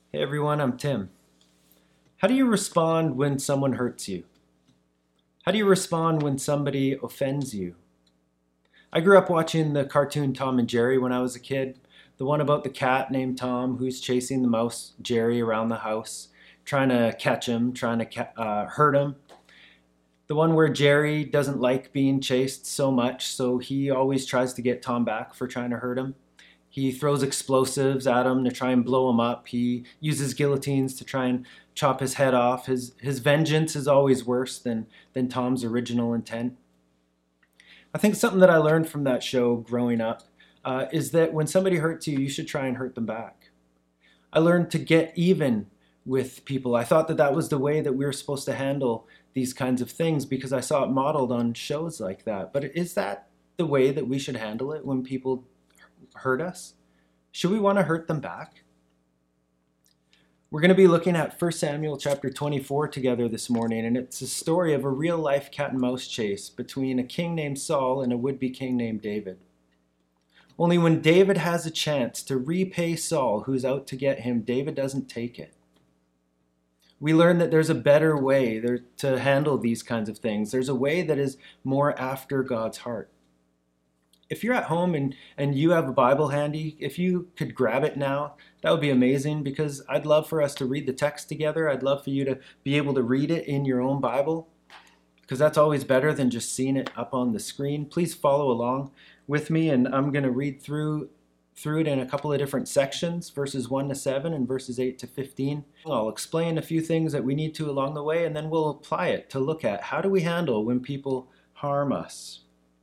Hey everyone, I'm Tim. How do you respond when someone hurts you? How do you respond when somebody offends you? I grew up watching the cartoon Tom and Jerry when I was a kid. The one about the cat named Tom who's chasing the mouse Jerry around the house, trying to catch him, trying to hurt him. The one where Jerry doesn't like being chased so much, so he always tries to get Tom back for trying to hurt him. He throws explosives at him to try and blow him up. He uses guillotines to try and chop his head off. His vengeance is always worse than Tom's original intent. I think something that I learned from that show growing up is that when somebody hurts you, you should try and hurt them back. I learned to get even with people. I thought that that was the way that we were supposed to handle these kinds of things because I saw it modeled on shows like that. But is that the way that we should handle it when people hurt us? Should we want to hurt them back? We're going to be looking at 1 Samuel chapter 24 together this morning, and it's a story of a real life cat and mouse chase between a king named Saul and a would-be king named David. Only when David has a chance to repay Saul, who's out to get him, David doesn't take it. We learn that there's a better way to handle these kinds of things. There's a way that is more after God's heart. If you're at home and you have a Bible handy, if you could grab it now, that would be amazing because I'd love for us to read the text together. I'd love for you to be able to read it in your own Bible because that's always better than just seeing it up on the screen. Please follow along with me, and I'm going to read through it in a couple of different sections, verses 1 to 7 and verses 8 to 15. I'll explain a few things that we need to along the way, and then we'll apply it to look at how do we handle when people harm us.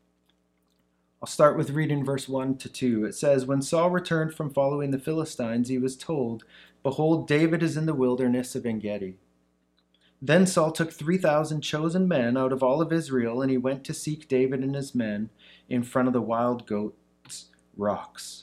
I'll start with reading verse 1 to 2. It says, "When Saul returned from following the Philistines, he was told, 'Behold, David is in the wilderness of En-gedi.' Then Saul took 3,000 chosen men out of all of Israel, and he went to seek David and his men in front of the wild goats' rocks."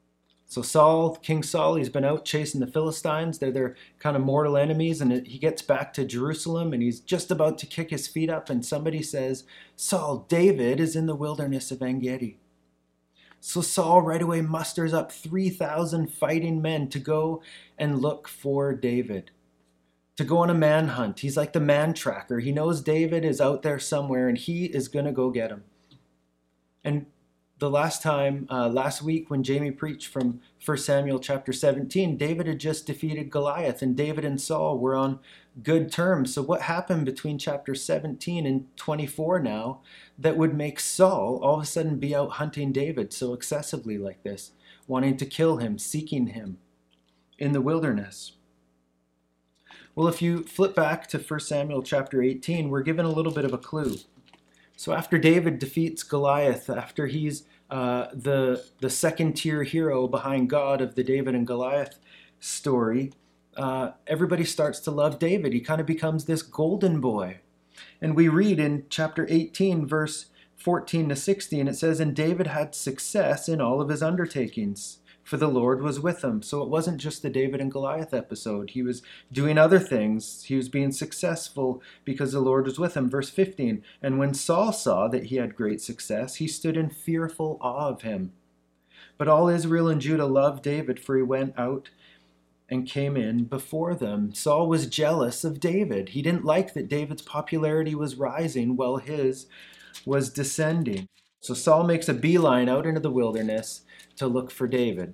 So King Saul, he's been out chasing the Philistines. They're their kind of mortal enemies, and he gets back to Jerusalem, and he's just about to kick his feet up, and somebody says, "Saul, David is in the wilderness of En-gedi." So Saul right away musters up 3,000 fighting men to go and look for David, to go on a manhunt. He's like the man tracker. He knows David is out there somewhere, and he is going to go get him. And the last week when Jamie preached from 1 Samuel chapter 17, David had just defeated Goliath, and David and Saul were on good terms. So what happened between chapter 17 and 24 now that would make Saul all of a sudden be out hunting David so excessively like this, wanting to kill him, seeking him in the wilderness? Well, if you flip back to 1 Samuel chapter 18, we're given a little bit of a clue. So after David defeats Goliath, after he's the second tier hero behind God of the David and Goliath story, everybody starts to love David. He kind of becomes this golden boy. And we read in chapter 18, verse 14 to 16, it says, "And David had success in all of his undertakings, for the Lord was with him." So it wasn't just the David and Goliath episode. He was doing other things. He was being successful because the Lord was with him. Verse 15, "And when Saul saw that he had great success, he stood in fearful awe of him. But all Israel and Judah loved David, for he went out and came in before them." Saul was jealous of David. He didn't like that David's popularity was rising while his was descending. So Saul makes a beeline out into the wilderness to look for David.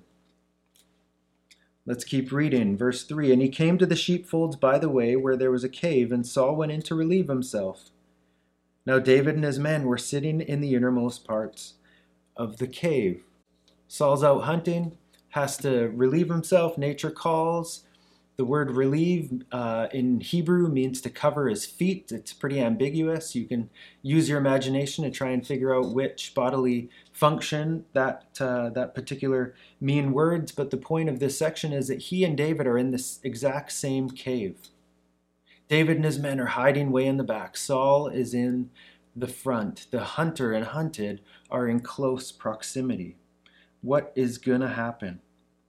Let's keep reading. Verse 3, "And he came to the sheepfolds by the way where there was a cave, and Saul went in to relieve himself. Now David and his men were sitting in the innermost parts of the cave." Saul's out hunting, has to relieve himself. Nature calls. The word relieve in Hebrew means to cover his feet. It's pretty ambiguous. You can use your imagination to try and figure out which bodily function that particular mean words. But the point of this section is that he and David are in this exact same cave. David and his men are hiding way in the back. Saul is in the front. The hunter and hunted are in close proximity. What is going to happen?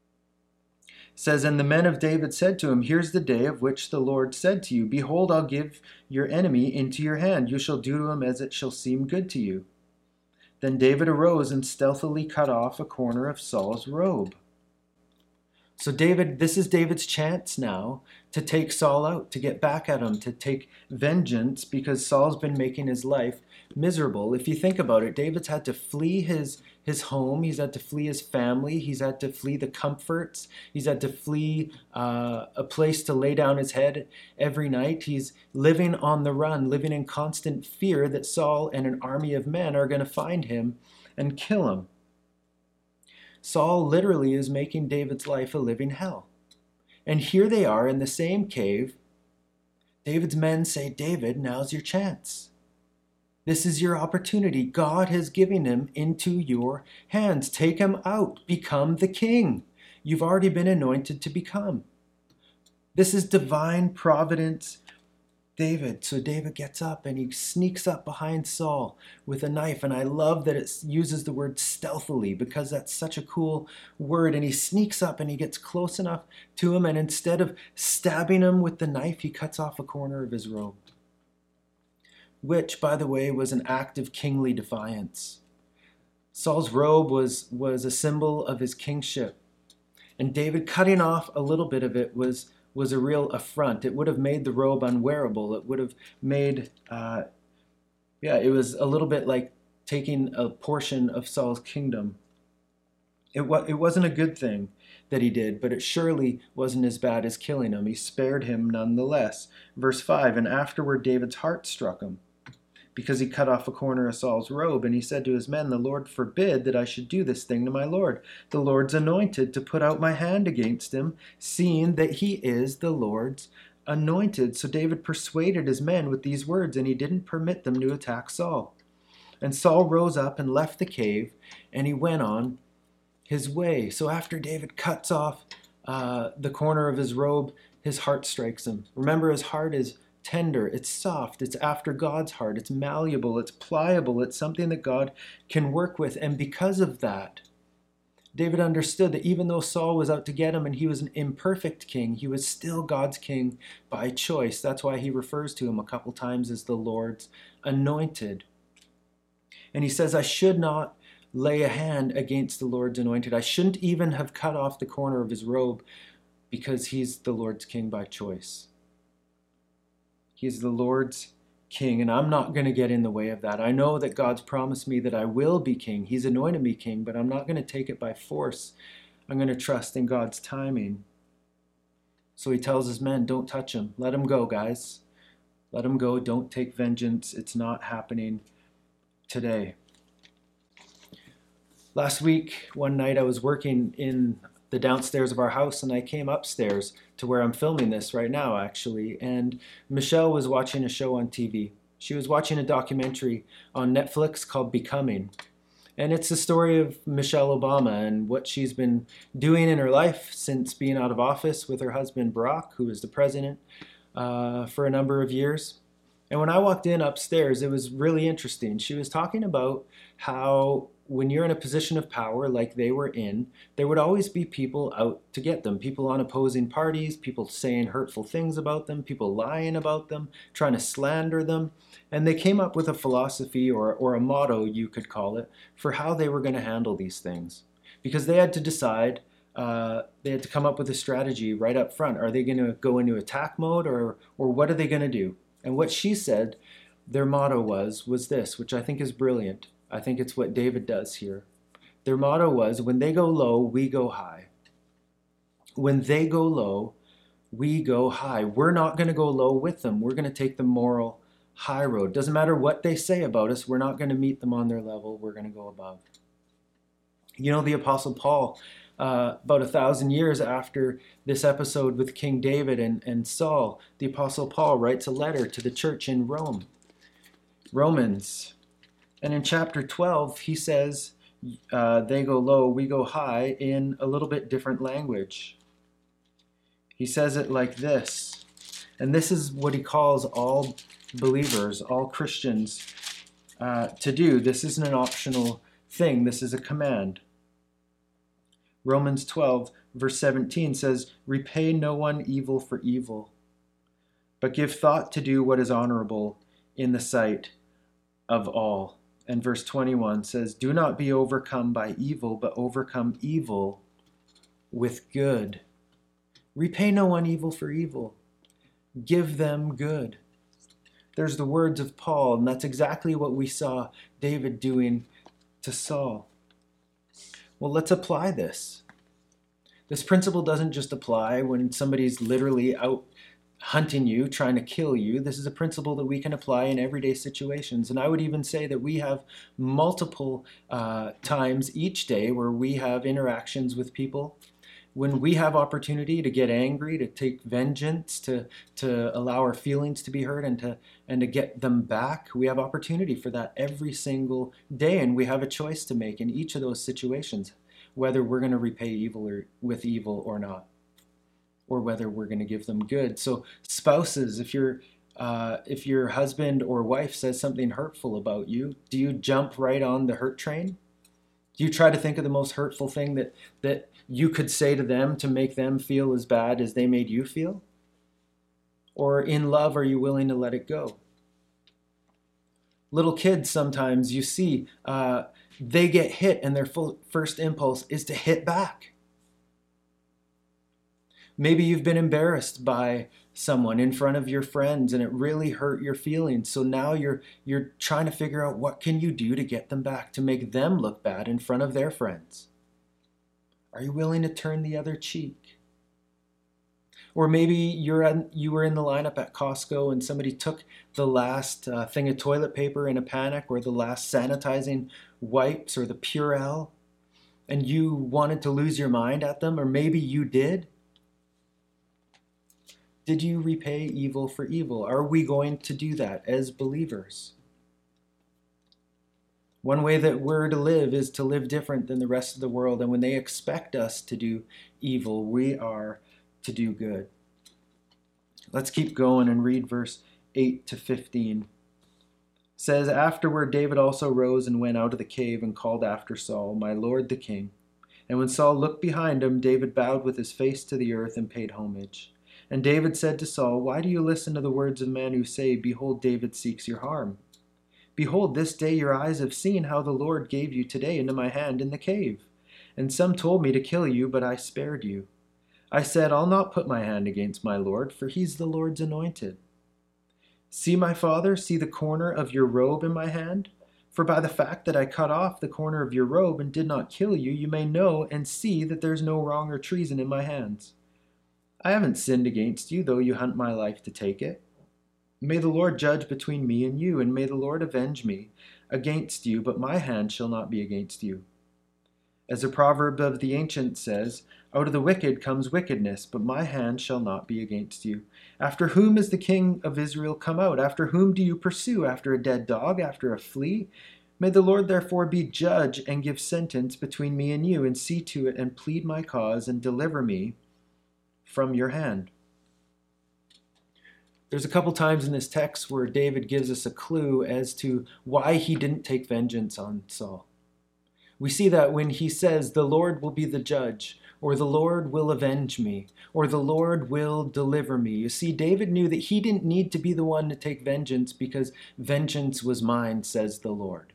It says, "And the men of David said to him, 'Here's the day of which the Lord said to you, Behold, I'll give your enemy into your hand. You shall do to him as it shall seem good to you.' Then David arose and stealthily cut off a corner of Saul's robe." So this is David's chance now to take Saul out, to get back at him, to take vengeance because Saul's been making his life miserable. If you think about it, David's had to flee his home. He's had to flee his family. He's had to flee the comforts. He's had to flee a place to lay down his head every night. He's living on the run, living in constant fear that Saul and an army of men are going to find him and kill him. Saul literally is making David's life a living hell. And here they are in the same cave. David's men say, David, now's your chance. This is your opportunity. God has given him into your hands. Take him out. Become the king. You've already been anointed to become. This is divine providence. So David gets up and he sneaks up behind Saul with a knife. And I love that it uses the word stealthily because that's such a cool word. And he sneaks up and he gets close enough to him. And instead of stabbing him with the knife, he cuts off a corner of his robe, which, by the way, was an act of kingly defiance. Saul's robe was a symbol of his kingship. And David cutting off a little bit of it was a real affront. It would have made the robe unwearable. It would have made, it was a little bit like taking a portion of Saul's kingdom. It wasn't a good thing that he did, but it surely wasn't as bad as killing him. He spared him nonetheless. Verse 5, and afterward David's heart struck him, because he cut off a corner of Saul's robe, and he said to his men, the Lord forbid that I should do this thing to my Lord, the Lord's anointed, to put out my hand against him, seeing that he is the Lord's anointed. So David persuaded his men with these words, and he didn't permit them to attack Saul. And Saul rose up and left the cave, and he went on his way. So after David cuts off the corner of his robe, his heart strikes him. Remember, his heart is tender, it's soft, it's after God's heart, it's malleable, it's pliable, it's something that God can work with. And because of that, David understood that even though Saul was out to get him and he was an imperfect king, he was still God's king by choice. That's why he refers to him a couple times as the Lord's anointed. And he says, I should not lay a hand against the Lord's anointed. I shouldn't even have cut off the corner of his robe because he's the Lord's king by choice. He's the Lord's king, and I'm not going to get in the way of that. I know that God's promised me that I will be king. He's anointed me king, but I'm not going to take it by force. I'm going to trust in God's timing. So he tells his men, don't touch him. Let him go, guys. Let him go. Don't take vengeance. It's not happening today. Last week, one night, I was working in the downstairs of our house, and I came upstairs to where I'm filming this right now, actually, and Michelle was watching a show on TV. She was watching a documentary on Netflix called Becoming, and it's the story of Michelle Obama and what she's been doing in her life since being out of office with her husband Barack, who was the president for a number of years. And when I walked in upstairs, it was really interesting. She was talking about how when you're in a position of power like they were in, there would always be people out to get them, people on opposing parties, people saying hurtful things about them, people lying about them, trying to slander them. And they came up with a philosophy or a motto, you could call it, for how they were going to handle these things. Because they had to decide, they had to come up with a strategy right up front. Are they going to go into attack mode or what are they going to do? And what she said their motto was this, which I think is brilliant. I think it's what David does here. Their motto was, when they go low, we go high. When they go low, we go high. We're not going to go low with them. We're going to take the moral high road. Doesn't matter what they say about us. We're not going to meet them on their level. We're going to go above. You know, the Apostle Paul, about 1,000 years after this episode with King David and Saul, the Apostle Paul writes a letter to the church in Rome, Romans. And in chapter 12, he says, they go low, we go high, in a little bit different language. He says it like this, and this is what he calls all believers, all Christians to do. This isn't an optional thing. This is a command. Romans 12, verse 17 says, repay no one evil for evil, but give thought to do what is honorable in the sight of all. And verse 21 says, do not be overcome by evil, but overcome evil with good. Repay no one evil for evil. Give them good. There's the words of Paul, and that's exactly what we saw David doing to Saul. Well, let's apply this. This principle doesn't just apply when somebody's literally out hunting you, trying to kill you. This is a principle that we can apply in everyday situations. And I would even say that we have multiple times each day where we have interactions with people. When we have opportunity to get angry, to take vengeance, to allow our feelings to be hurt and to get them back, we have opportunity for that every single day. And we have a choice to make in each of those situations, whether we're going to repay evil with evil or not, or whether we're going to give them good. So spouses, if your husband or wife says something hurtful about you, do you jump right on the hurt train? Do you try to think of the most hurtful thing that you could say to them to make them feel as bad as they made you feel? Or in love, are you willing to let it go? Little kids, sometimes you see, they get hit and their first impulse is to hit back. Maybe you've been embarrassed by someone in front of your friends and it really hurt your feelings. So now you're trying to figure out what can you do to get them back, to make them look bad in front of their friends. Are you willing to turn the other cheek? Or maybe you were in the lineup at Costco and somebody took the last thing of toilet paper in a panic, or the last sanitizing wipes, or the Purell, and you wanted to lose your mind at them, or maybe you did. Did you repay evil for evil? Are we going to do that as believers? One way that we're to live is to live different than the rest of the world. And when they expect us to do evil, we are to do good. Let's keep going and read verse 8 to 15. It says, "Afterward David also rose and went out of the cave and called after Saul, 'My lord the king.' And when Saul looked behind him, David bowed with his face to the earth and paid homage. And David said to Saul, 'Why do you listen to the words of men who say, Behold, David seeks your harm? Behold, this day your eyes have seen how the Lord gave you today into my hand in the cave. And some told me to kill you, but I spared you. I said, I'll not put my hand against my Lord, for he's the Lord's anointed. See, my father, see the corner of your robe in my hand? For by the fact that I cut off the corner of your robe and did not kill you, you may know and see that there's no wrong or treason in my hands. I haven't sinned against you, though you hunt my life to take it. May the Lord judge between me and you, and may the Lord avenge me against you, but my hand shall not be against you. As a proverb of the ancients says, Out of the wicked comes wickedness, but my hand shall not be against you. After whom is the king of Israel come out? After whom do you pursue? After a dead dog? After a flea? May the Lord therefore be judge and give sentence between me and you, and see to it and plead my cause and deliver me from your hand.'" There's a couple times in this text where David gives us a clue as to why he didn't take vengeance on Saul. We see that when he says, "The Lord will be the judge," or "The Lord will avenge me," or "The Lord will deliver me." You see, David knew that he didn't need to be the one to take vengeance, because vengeance was mine, says the Lord.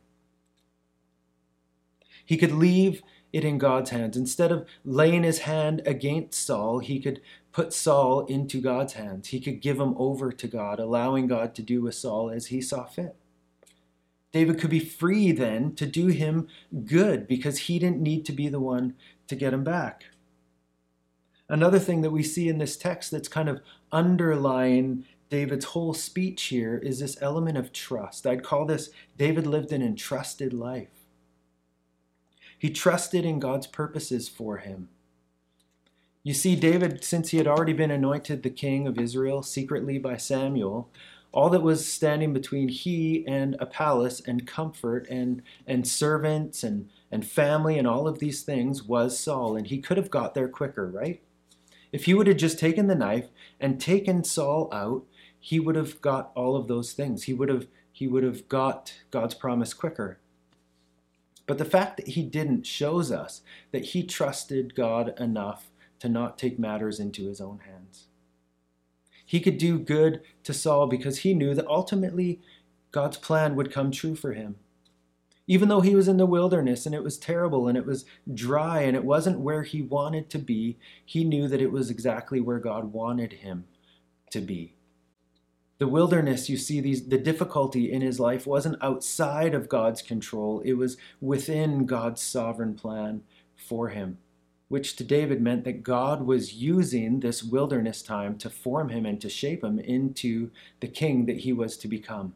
He could leave it in God's hands. Instead of laying his hand against Saul, he could put Saul into God's hands. He could give him over to God, allowing God to do with Saul as he saw fit. David could be free then to do him good, because he didn't need to be the one to get him back. Another thing that we see in this text that's kind of underlying David's whole speech here is this element of trust. I'd call this, David lived an entrusted life. He trusted in God's purposes for him. You see, David, since he had already been anointed the king of Israel secretly by Samuel, all that was standing between he and a palace and comfort and servants and family and all of these things was Saul. And he could have got there quicker, right? If he would have just taken the knife and taken Saul out, he would have got all of those things. He would have got God's promise quicker. But the fact that he didn't shows us that he trusted God enough to not take matters into his own hands. He could do good to Saul because he knew that ultimately God's plan would come true for him. Even though he was in the wilderness and it was terrible and it was dry and it wasn't where he wanted to be, he knew that it was exactly where God wanted him to be. The wilderness, you see, the difficulty in his life wasn't outside of God's control. It was within God's sovereign plan for him, which to David meant that God was using this wilderness time to form him and to shape him into the king that he was to become.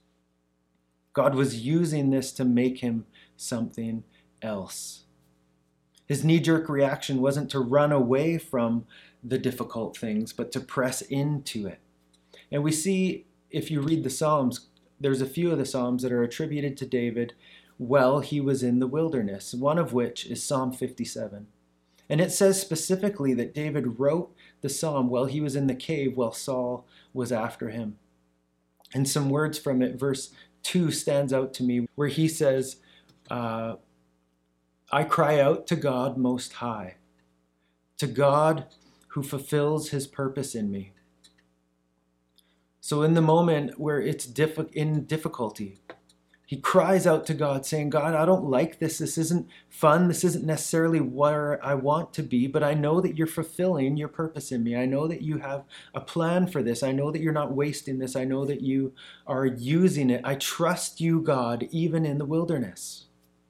God was using this to make him something else. His knee-jerk reaction wasn't to run away from the difficult things, but to press into it. And we see, if you read the Psalms, there's a few of the Psalms that are attributed to David while he was in the wilderness, one of which is Psalm 57. And it says specifically that David wrote the psalm while he was in the cave while Saul was after him. And some words from it, verse 2 stands out to me, where he says, I cry out to God Most High, to God who fulfills his purpose in me. So in the moment where it's in difficulty, he cries out to God saying, God, I don't like this. This isn't fun. This isn't necessarily where I want to be, but I know that you're fulfilling your purpose in me. I know that you have a plan for this. I know that you're not wasting this. I know that you are using it. I trust you, God, even in the wilderness.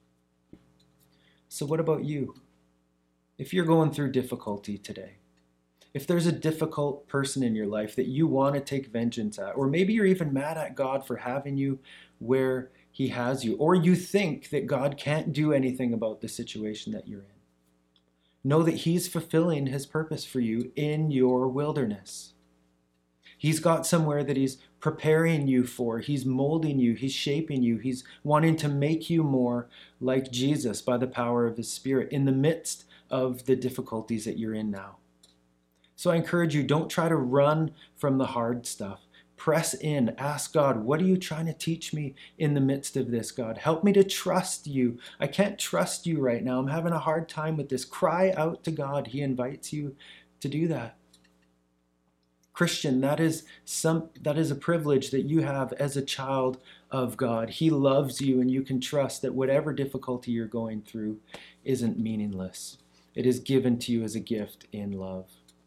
So what about you? If you're going through difficulty today, if there's a difficult person in your life that you want to take vengeance at, or maybe you're even mad at God for having you where he has you, or you think that God can't do anything about the situation that you're in, know that he's fulfilling his purpose for you in your wilderness. He's got somewhere that he's preparing you for. He's molding you. He's shaping you. He's wanting to make you more like Jesus by the power of his Spirit in the midst of the difficulties that you're in now. So I encourage you, don't try to run from the hard stuff. Press in. Ask God, what are you trying to teach me in the midst of this, God? Help me to trust you. I can't trust you right now. I'm having a hard time with this. Cry out to God. He invites you to do that. Christian, that is a privilege that you have as a child of God. He loves you, and you can trust that whatever difficulty you're going through isn't meaningless. It is given to you as a gift in love.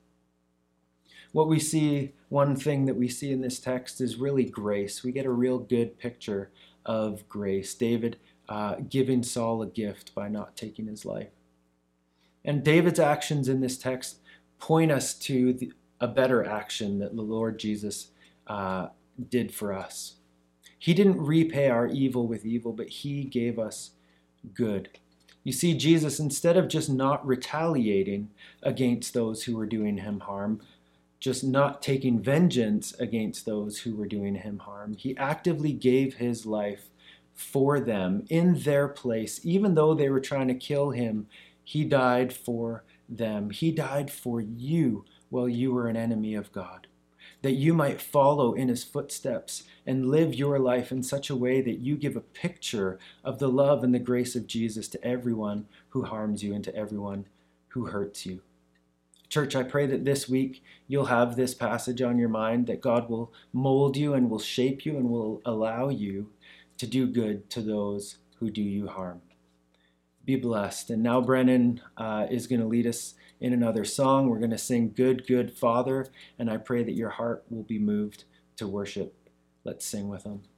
One thing that we see in this text is really grace. We get a real good picture of grace. David giving Saul a gift by not taking his life. And David's actions in this text point us to a better action that the Lord Jesus did for us. He didn't repay our evil with evil, but he gave us good. You see, Jesus, instead of just not retaliating against those who were doing him harm, just not taking vengeance against those who were doing him harm, he actively gave his life for them in their place. Even though they were trying to kill him, he died for them. He died for you while you were an enemy of God, that you might follow in his footsteps and live your life in such a way that you give a picture of the love and the grace of Jesus to everyone who harms you and to everyone who hurts you. Church, I pray that this week you'll have this passage on your mind, that God will mold you and will shape you and will allow you to do good to those who do you harm. Be blessed. And now Brennan is going to lead us in another song. We're going to sing Good, Good Father, and I pray that your heart will be moved to worship. Let's sing with him.